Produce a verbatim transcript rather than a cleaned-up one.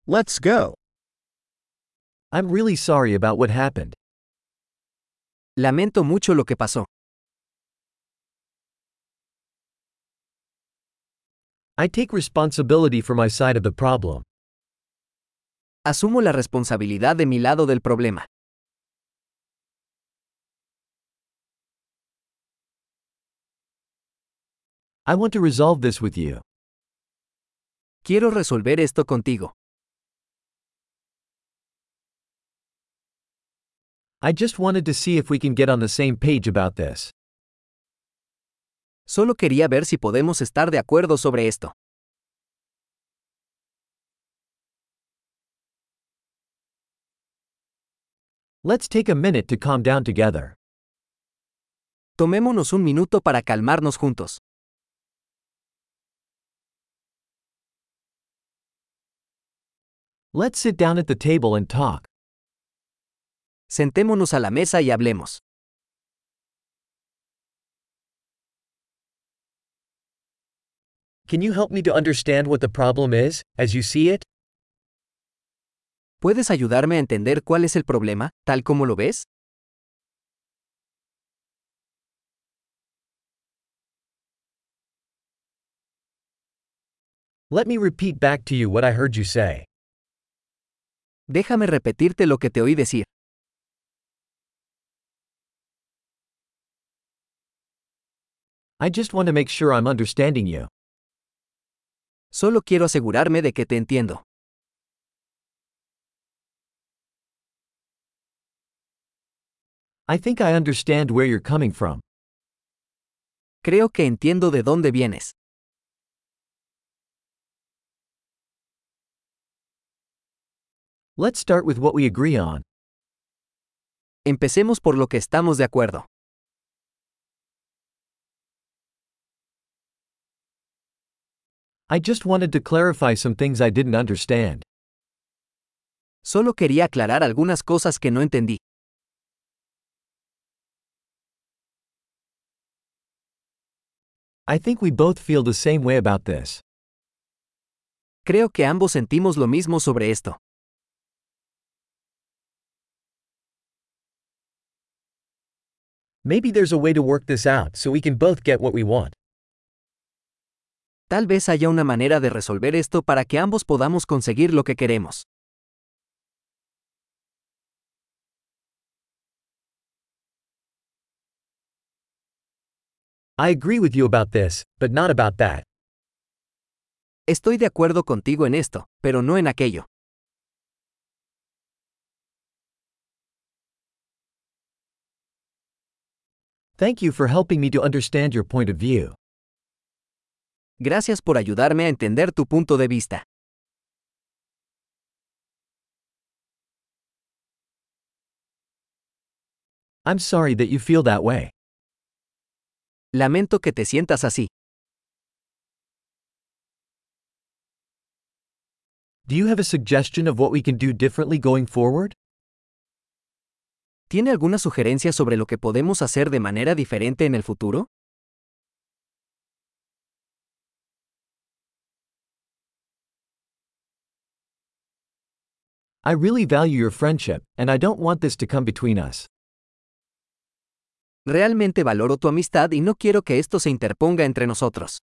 Let's go. I'm really sorry about what happened. Lamento mucho lo que pasó. I take responsibility for my side of the problem. Asumo la responsabilidad de mi lado del problema. I want to resolve this with you. Quiero resolver esto contigo. I just wanted to see if we can get on the same page about this. Solo quería ver si podemos estar de acuerdo sobre esto. Let's take a minute to calm down together. Tomémonos un minuto para calmarnos juntos. Let's sit down at the table and talk. Sentémonos a la mesa y hablemos. Can you help me to understand what the problem is, as you see it? ¿Puedes ayudarme a entender cuál es el problema, tal como lo ves? Let me repeat back to you what I heard you say. Déjame repetirte lo que te oí decir. I just want to make sure I'm understanding you. Solo quiero asegurarme de que te entiendo. I think I understand where you're coming from. Creo que entiendo de dónde vienes. Let's start with what we agree on. Empecemos por lo que estamos de acuerdo. I just wanted to clarify some things I didn't understand. Solo quería aclarar algunas cosas que no entendí. I think we both feel the same way about this. Creo que ambos sentimos lo mismo sobre esto. Maybe there's a way to work this out so we can both get what we want. Tal vez haya una manera de resolver esto para que ambos podamos conseguir lo que queremos. I agree with you about this, but not about that. Estoy de acuerdo contigo en esto, pero no en aquello. Thank you for helping me to understand your point of view. Gracias por ayudarme a entender tu punto de vista. I'm sorry that you feel that way. Lamento que te sientas así. Do you have a suggestion of what we can do differently going forward? ¿Tiene alguna sugerencia sobre lo que podemos hacer de manera diferente en el futuro? I really value your friendship, and I don't want this to come between us. Realmente valoro tu amistad y no quiero que esto se interponga entre nosotros.